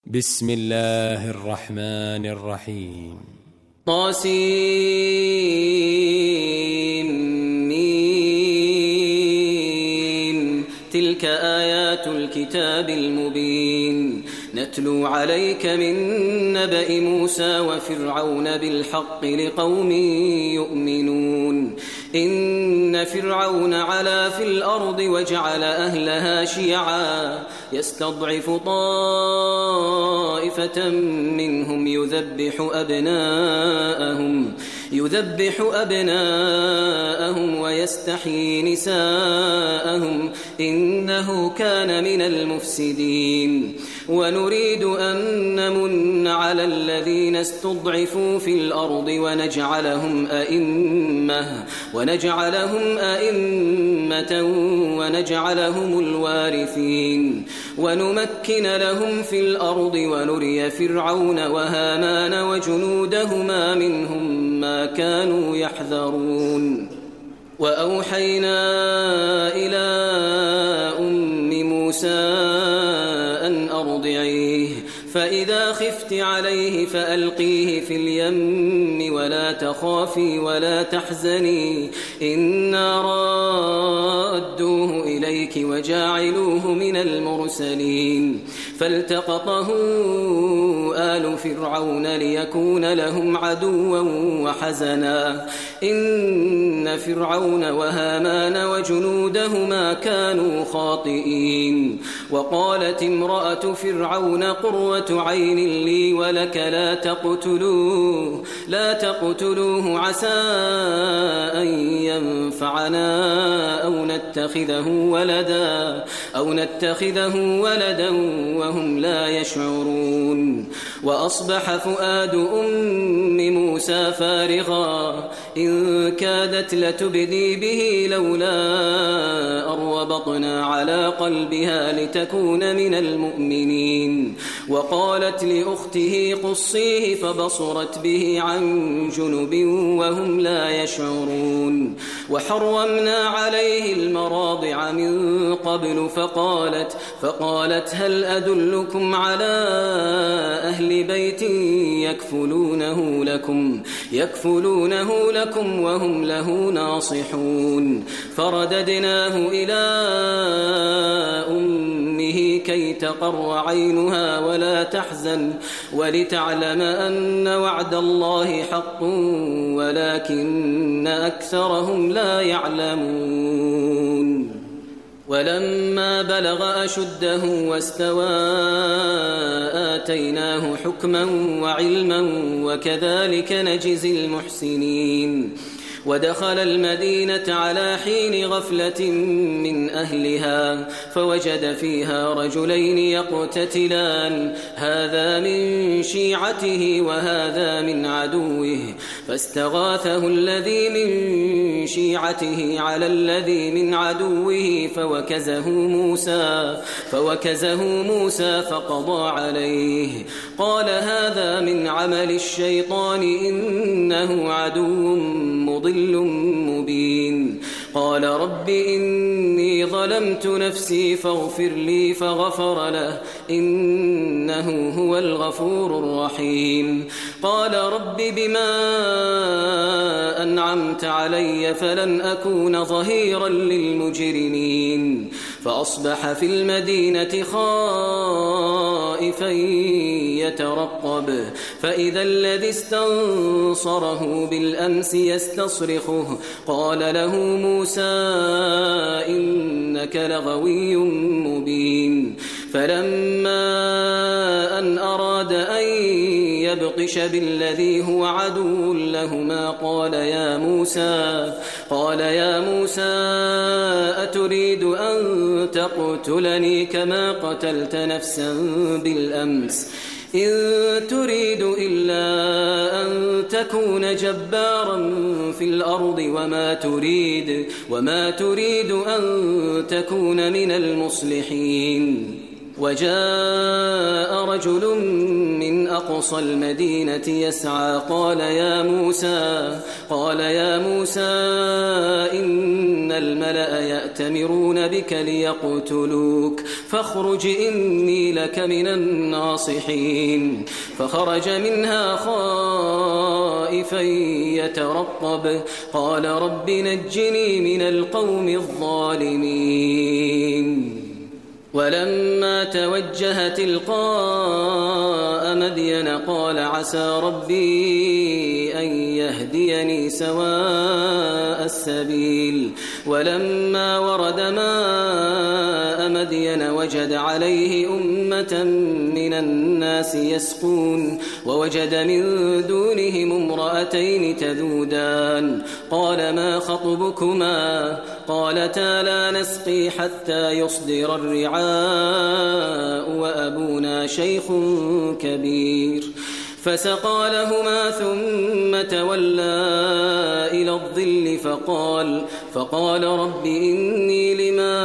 بسم الله الرحمن الرحيم طاسيم تلك آيات الكتاب المبين نتلو عليك من نبأ موسى وفرعون بالحق لقوم يؤمنون إن فرعون علا في الأرض وجعل أهلها شيعا يستضعف طائفة منهم يذبح أبناءهم ويستحيي نساءهم إنه كان من المفسدين ونريد أن نمن على الذين استضعفوا في الأرض ونجعلهم أئمة ونجعلهم الوارثين ونمكن لهم في الأرض ونري فرعون وهامان وجنودهما منهم ما كانوا يحذرون وأوحينا إلى أم موسى أن أرضعيه فإذا خفت عليه فألقيه في اليم ولا تخافي ولا تحزني إنا رادوه إليك وجاعلوه من المرسلين فالتقطه آل فرعون ليكون لهم عدوا وحزنا إن فرعون وهامان وجنودهما كانوا خاطئين وقالت امرأة فرعون قرة عين لي ولك لا تقتلوه عسى أن ينفعنا أو نتخذه ولدا وهم لا يشعرون وأصبح فؤاد أم موسى فارغا إن كادت لتبدي به لولا أن ربطنا على قلبها لتكون من المؤمنين وقالت لأخته قصيه فبصرت به عن جنب وهم لا يشعرون وحرمنا عليه المراضع من قبل فقالت هل أدلكم على أهل بيت يكفلونه لكم وهم له ناصحون فرددناه إلى أمه كي تقر عينها ولا تحزن ولتعلم أن وعد الله حق ولكن أكثرهم لا يعلمون ولما بلغ أشده واستوى آتيناه حكما وعلما وكذلك نجزي المحسنين ودخل المدينة على حين غفلة من أهلها فوجد فيها رجلين يقتتلان هذا من شيعته وهذا من عدوه فاستغاثه الذي من شيعته على الذي من عدوه فوكزه موسى فقضى عليه قال هذا من عمل الشيطان إنه عدو مضل مبين قال رب إني ظلمت نفسي فاغفر لي فغفر له إنه هو الغفور الرحيم قال رب بما أنعمت علي فلن أكون ظهيرا للمجرمين فأصبح في المدينة خائفا يترقب فإذا الذي استنصره بالأمس يستصرخه قال له موسى إنك لغوي مبين فلما أن أراد أن يبطش بالذي هو عدو لهما قال يا موسى أتريد أن تقتلني كما قتلت نفسا بالأمس إن تريد إلا أن تكون جبارا في الأرض وما تريد أن تكون من المصلحين وجاء رجل من أقصى المدينة يسعى قال يا موسى إن الملأ يأتمرون بك ليقتلوك فاخرج إني لك من الناصحين فخرج منها خائفا يترقب قال رب نجني من القوم الظالمين ولما توجه تلقاء مدين قال عسى ربي أن يهديني سواء السبيل ولما ورد ماء مدين وجد عليه أمة من الناس يسقون ووجد من دونهم امرأتين تذودان قال ما خطبكما قالتا لا نسقي حتى يصدر الرعاء وأبونا شيخ كبير فسقى لهما ثم تولى إلى الظل فقال رب إني لما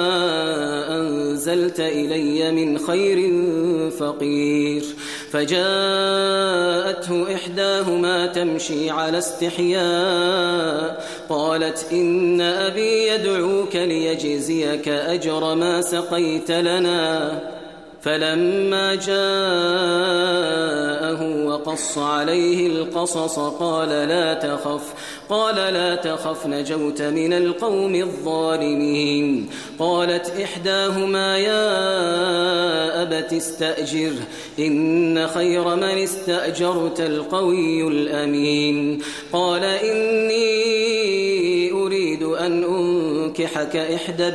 أنزلت إلي من خير فقير فجاءته إحداهما تمشي على استحياء قالت إن أبي يدعوك ليجزيك أجر ما سقيت لنا فلما جاءه وقص عليه القصص قال لا تخف نجوت من القوم الظالمين قالت إحداهما يا أبت استأجره إن خير من استأجرت القوي الأمين قال إني أريد أن أنكحك إحدى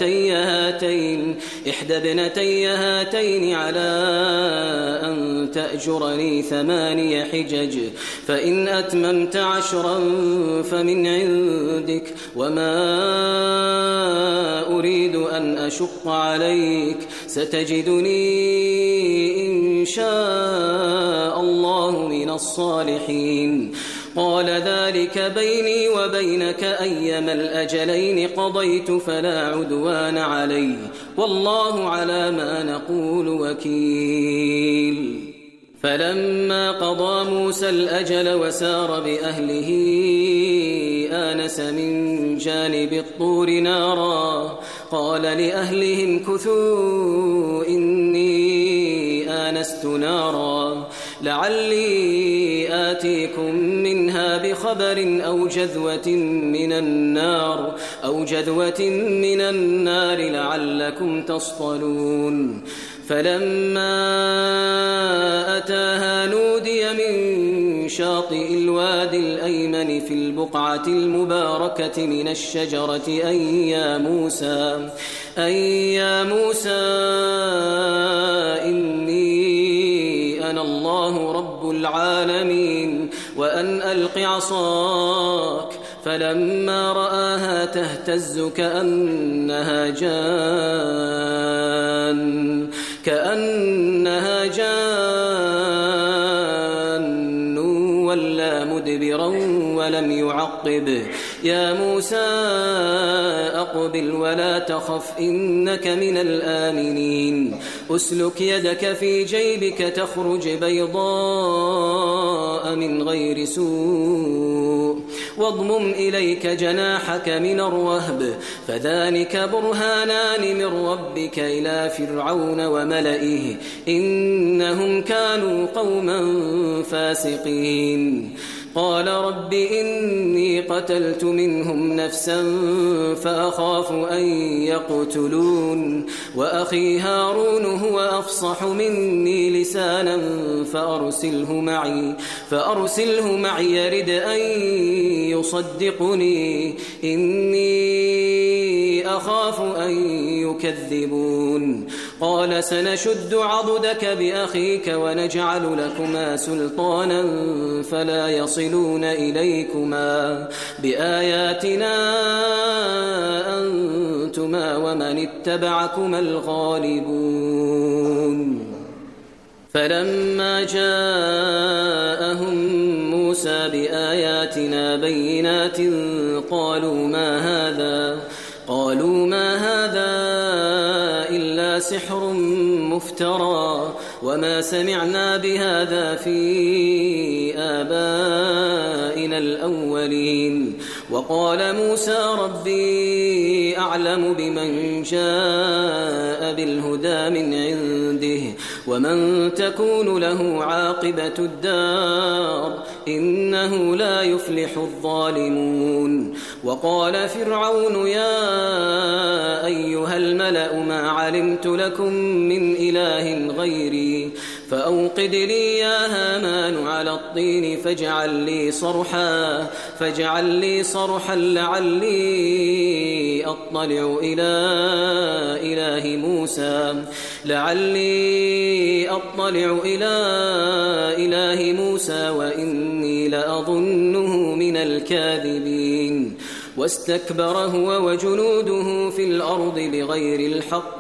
ابنتي هاتين على أن تأجرني 8 حجج فإن أتممت 10 فمن عندك وما أريد أن أشق عليك ستجدني إن شاء الله من الصالحين قال ذلك بيني وبينك أيما الأجلين قضيت فلا عدوان علي والله على ما نقول وكيل فلما قضى موسى الأجل وسار بأهله آنس من جانب الطور نارا قال لأهلهم كثوا إني آنست نارا لعلي آتيكم منها بخبر أو جذوة من النار لعلكم تصطلون فلما أتاها نودي من شاطئ الوادي الأيمن في البقعة المباركة من الشجرة أي يا موسى إني أنا الله رب العالمين وأن ألق عصاك فلما رآها تهتز كأنها جان ولا مدبرا ولم يعقب يا موسى أقبل ولا تخف إنك من الآمنين أسلك يدك في جيبك تخرج بيضاء من غير سوء واضمم إليك جناحك من الرهب فذلك برهانان من ربك إلى فرعون وملئه إنهم كانوا قوما فاسقين قال رب إني قتلت منهم نفسا فأخاف أن يقتلون وأخي هارون هو أفصح مني لسانا فأرسله معي يرد أن يصدقني إني أخاف أن يكذبون قال سنشد عضدك بأخيك ونجعل لكما سلطانا فلا يصلون إليكما بآياتنا أنتما ومن اتبعكما الغالبون فلما جاءهم موسى بآياتنا بينات قالوا ما هذا إلا سحر مفترى وما سمعنا بهذا في آبائنا الأولين. وقال موسى ربي أعلم بمن جاء بالهدى من عنده ومن تكون له عاقبة الدار إنه لا يفلح الظالمون. وقال فرعون يا أيها الملأ ما علمت لكم من إله غيري فأوقد لي يا هامان على الطين فاجعل لي صرحا لعلي أطلع إلى إله موسى وإني لأظنه من الكاذبين. واستكبر هو وجنوده في الأرض بغير الحق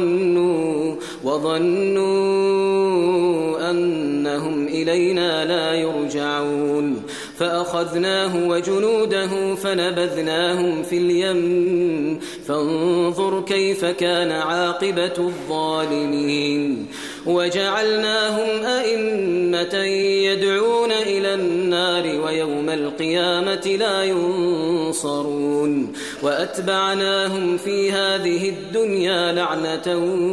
وظنوا أنهم إلينا لا يرجعون. فأخذناه وجنوده فنبذناهم في اليم فانظر كيف كان عاقبة الظالمين. وجعلناهم أئمة يدعون إلى النار ويوم القيامة لا ينصرون. وأتبعناهم في هذه الدنيا لعنة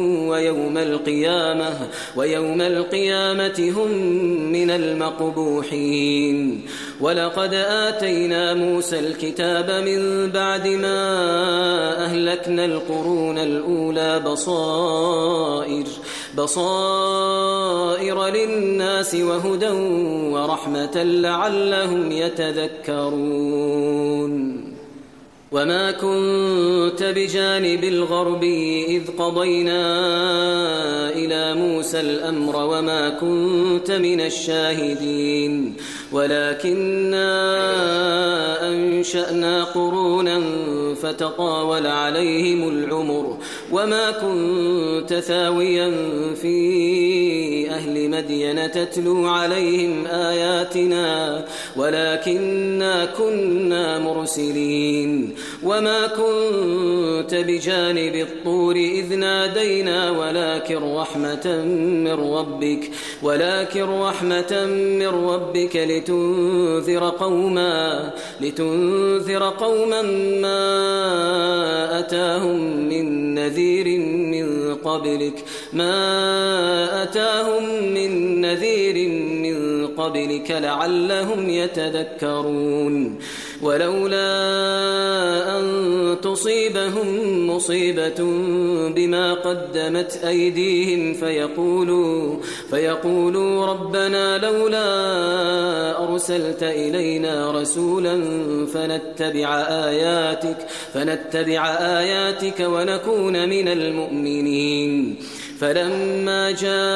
ويوم القيامة هم من المقبوحين. ولقد آتينا موسى الكتاب من بعد ما أهلكنا القرون الأولى بصائر للناس وهدى ورحمة لعلهم يتذكرون. وما كنت بجانب الغربي إذ قضينا إلى موسى الأمر وما كنت من الشاهدين ولكننا أنشأنا قرونا فتطاول عليهم العمر وما كنت ثاويا في أهل مدين تتلو عليهم آياتنا ولكننا كنا مرسلين. وما كنت بجانب الطور إذ نادينا ولكن رحمة من ربك لتنذر قوما ما أتاهم من نذير من قبلك لعلهم يتذكرون. ولولا أن تصيبهم مصيبة بما قدمت أيديهم فيقولوا ربنا لولا أرسلت إلينا رسولا فنتبع آياتك ونكون من المؤمنين. فلما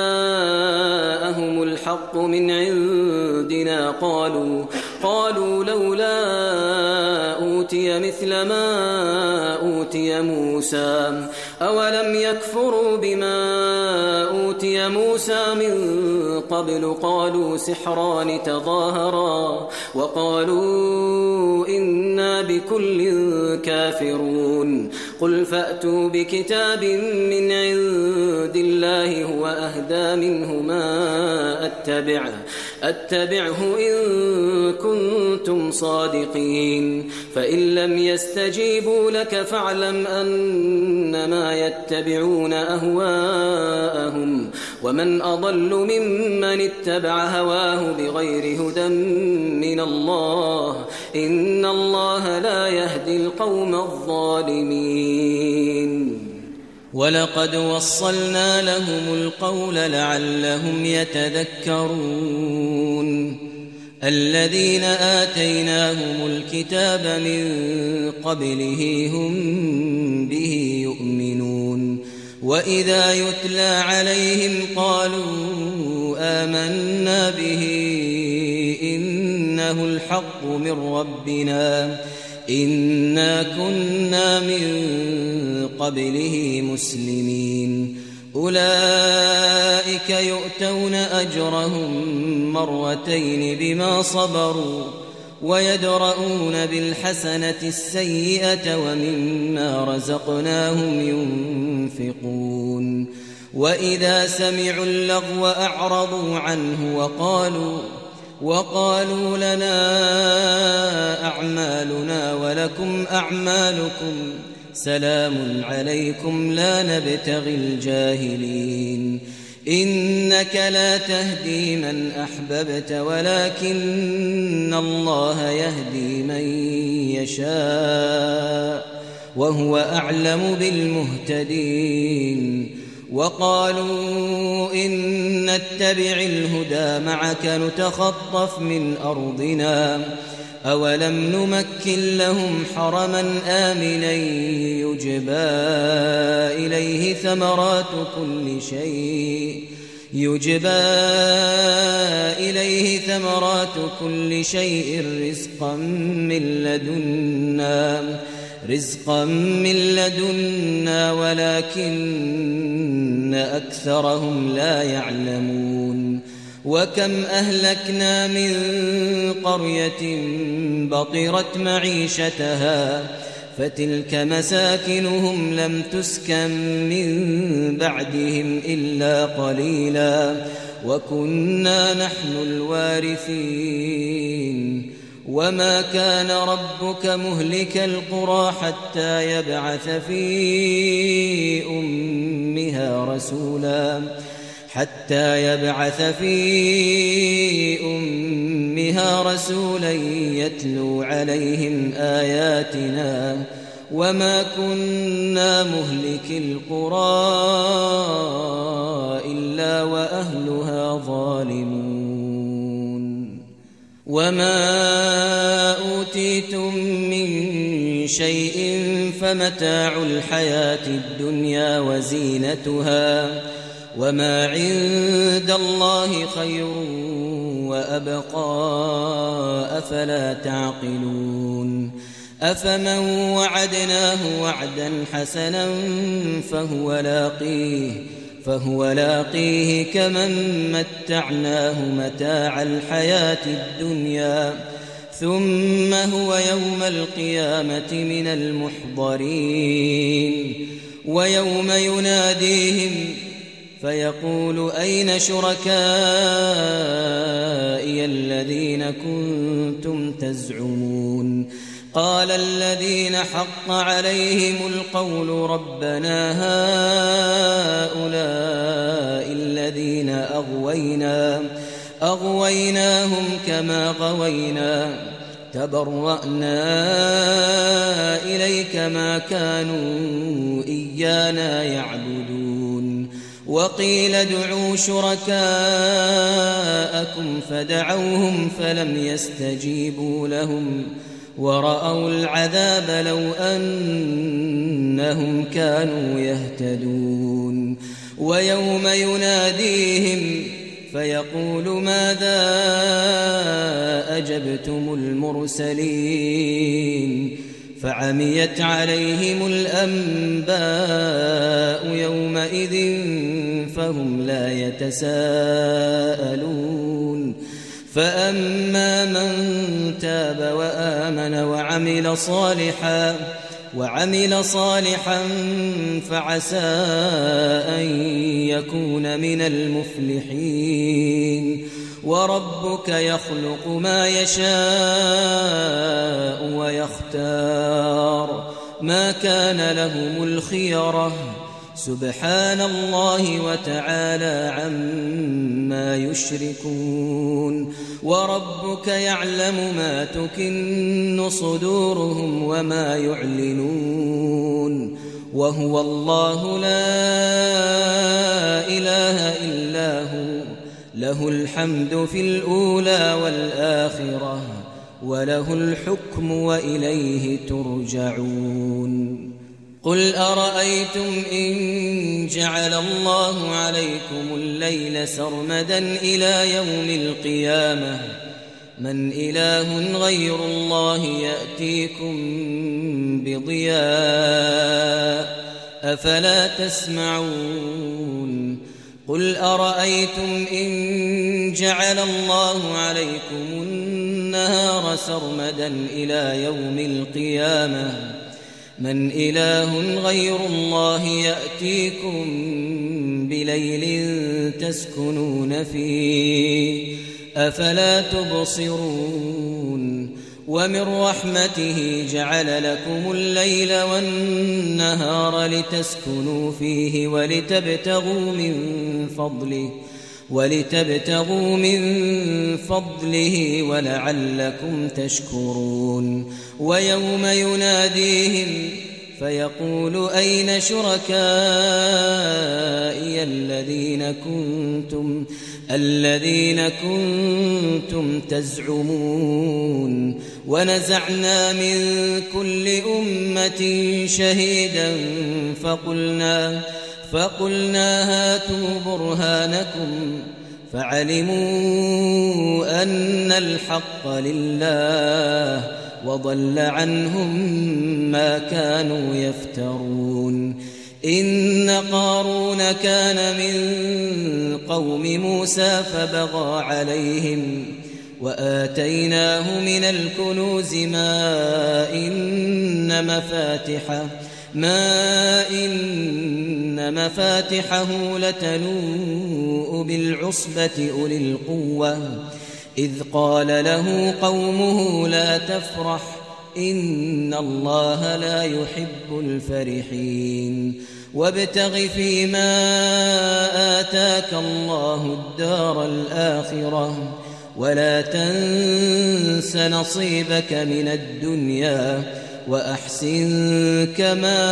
جاءهم الحق من عندنا قالوا لولا أوتي مثل ما أوتي موسى أولم يكفروا بما أوتي موسى من قبل قالوا سحران تظاهرا وقالوا إنا بكل كافرون. قل فأتوا بكتاب من عند الله هو أهدى منهما أتبعه إن كنتم صادقين. فإن لم يستجيبوا لك فاعلم أنما يتبعون أهواءهم ومن أضل ممن اتبع هواه بغير هدى من الله إن الله لا يهدي القوم الظالمين. ولقد وصلنا لهم القول لعلهم يتذكرون. الذين آتيناهم الكتاب من قبله هم به يؤمنون. وإذا يتلى عليهم قالوا آمنا به إنه الحق من ربنا إنا كنا من قبله مسلمين. أولئك يؤتون أجرهم مرتين بما صبروا ويدرؤون بالحسنة السيئة ومما رزقناهم ينفقون. وإذا سمعوا اللغو أعرضوا عنه وقالوا لنا أعمالنا ولكم أعمالكم سلام عليكم لا نبتغي الجاهلين إنك لا تهدي من أحببت ولكن الله يهدي من يشاء وهو أعلم بالمهتدين وقالوا إن نتبع الهدى معك نتخطف من أرضنا أولم نمكن لهم حرما آمنا يجبى إليه ثمرات كل شيء رزقا من لدنا ولكن أكثرهم لا يعلمون وكم أهلكنا من قرية بطرت معيشتها فتلك مساكنهم لم تسكن من بعدهم إلا قليلا وكنا نحن الوارثين وما كان ربك مهلك القرى حتى يبعث في أمها رسولا يتلو عليهم آياتنا وما كنا مهلك القرى إلا وأهلها ظالمون وما أوتيتم من شيء فمتاع الحياة الدنيا وزينتها وما عند الله خير وأبقى أفلا تعقلون أفمن وعدناه وعدا حسنا فهو لاقيه كمن متعناه متاع الحياة الدنيا ثم هو يوم القيامة من المحضرين ويوم يناديهم فيقول أين شركائي الذين كنتم تزعمون قال الذين حق عليهم القول ربنا هؤلاء الذين أغويناهم كما غوينا تبرأنا إليك ما كانوا إيانا يعبدون وقيل ادعوا شركاءكم فدعوهم فلم يستجيبوا لهم ورأوا العذاب لو أنهم كانوا يهتدون ويوم يناديهم فيقول ماذا أجبتم المرسلين فعميت عليهم الأنباء يومئذ فهم لا يتساءلون فأما من تاب وآمن وعمل صالحا فعسى أن يكون من المفلحين وربك يخلق ما يشاء ويختار ما كان لهم الخيرة سبحان الله وتعالى عما يشركون وربك يعلم ما تكن صدورهم وما يعلنون وهو الله لا إله إلا هو له الحمد في الأولى والآخرة وله الحكم وإليه ترجعون قل أرأيتم إن جعل الله عليكم الليل سرمدا إلى يوم القيامة من إله غير الله يأتيكم بضياء أفلا تسمعون قل أرأيتم إن جعل الله عليكم النهار سرمدا إلى يوم القيامة من إله غير الله يأتيكم بليل تسكنون فيه أفلا تبصرون ومن رحمته جعل لكم الليل والنهار لتسكنوا فيه ولتبتغوا من فضله ولعلكم تشكرون ويوم يناديهم فيقول أين شركائي الذين كنتم تزعمون ونزعنا من كل أمة شهيدا فقلنا هاتوا برهانكم فعلموا أن الحق لله وضل عنهم ما كانوا يفترون إن قارون كان من قوم موسى فبغى عليهم وآتيناه من الكنوز ما إن مفاتحه لتنوء بالعصبة أولي القوة إذ قال له قومه لا تفرح إن الله لا يحب الفرحين وابتغ فيما آتاك الله الدار الآخرة ولا تنس نصيبك من الدنيا وأحسن كما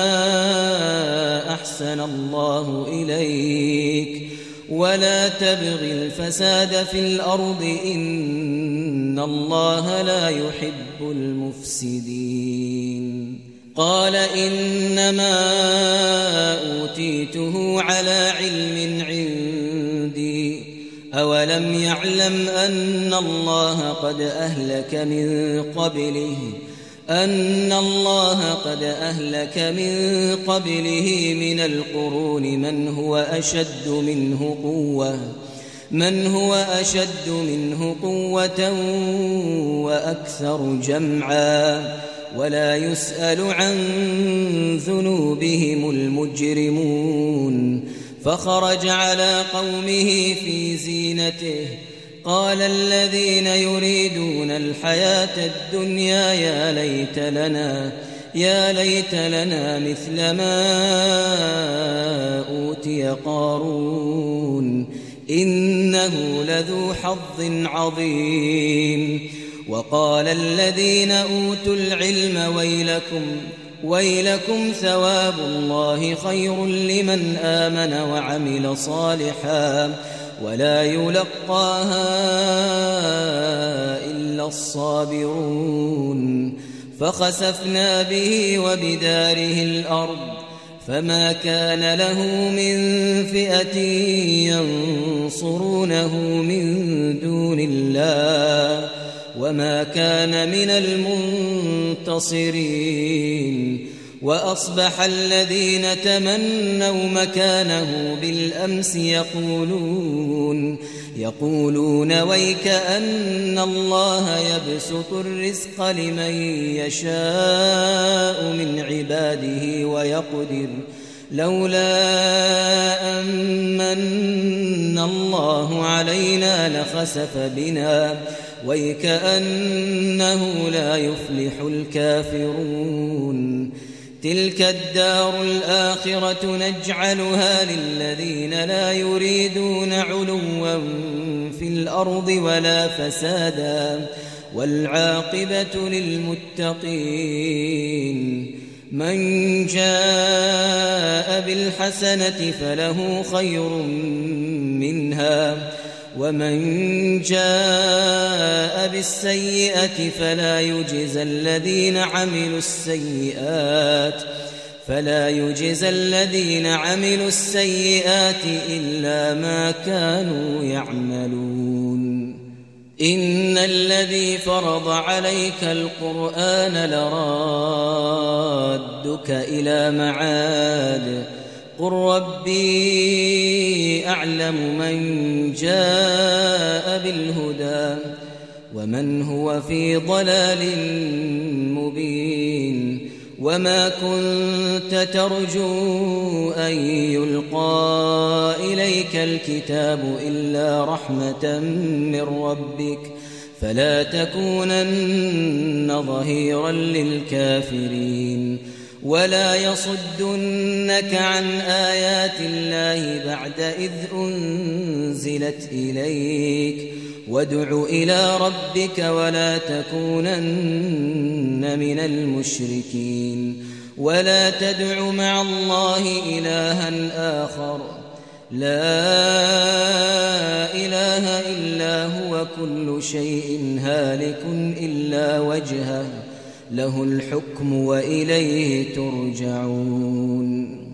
أحسن الله إليك ولا تبغ الفساد في الأرض إن الله لا يحب المفسدين قال إنما أوتيته على علم عندي أولم يعلم أن الله قد أهلك من قبله من القرون من هو أشد منه قوة وأكثر جمعا ولا يسأل عن ذنوبهم المجرمون فخرج على قومه في زينته قال الذين يريدون الحياة الدنيا يا ليت لنا مثل ما أوتي قارون إنه لذو حظ عظيم وقال الذين أوتوا العلم ويلكم ثواب الله خير لمن آمن وعمل صالحا ولا يلقاها إلا الصابرون فخسفنا به وبداره الأرض فما كان له من فئة ينصرونه من دون الله وما كان من المنتصرين وأصبح الذين تمنوا مكانه بالأمس يقولون ويكأن الله يبسط الرزق لمن يشاء من عباده ويقدر لولا أمن الله علينا لخسف بنا ويكأنه لا يفلح الكافرون تلك الدار الآخرة نجعلها للذين لا يريدون علوا في الأرض ولا فسادا والعاقبة للمتقين من جاء بالحسنة فله خير منها ومن جاء بالسيئة فلا يجزى الذين عملوا السيئات إلا ما كانوا يعملون إن الذي فرض عليك القرآن لرادك إلى معاد قل ربي أعلم من جاء بالهدى ومن هو في ضلال مبين وما كنت ترجو أن يلقى إليك الكتاب إلا رحمة من ربك فلا تكونن ظهيرا للكافرين ولا يصدنك عن آيات الله بعد إذ أنزلت إليك وادع إلى ربك ولا تكونن من المشركين ولا تدع مع الله إلها آخر لا إله إلا هو كل شيء هالك إلا وجهه له الحكم وإليه ترجعون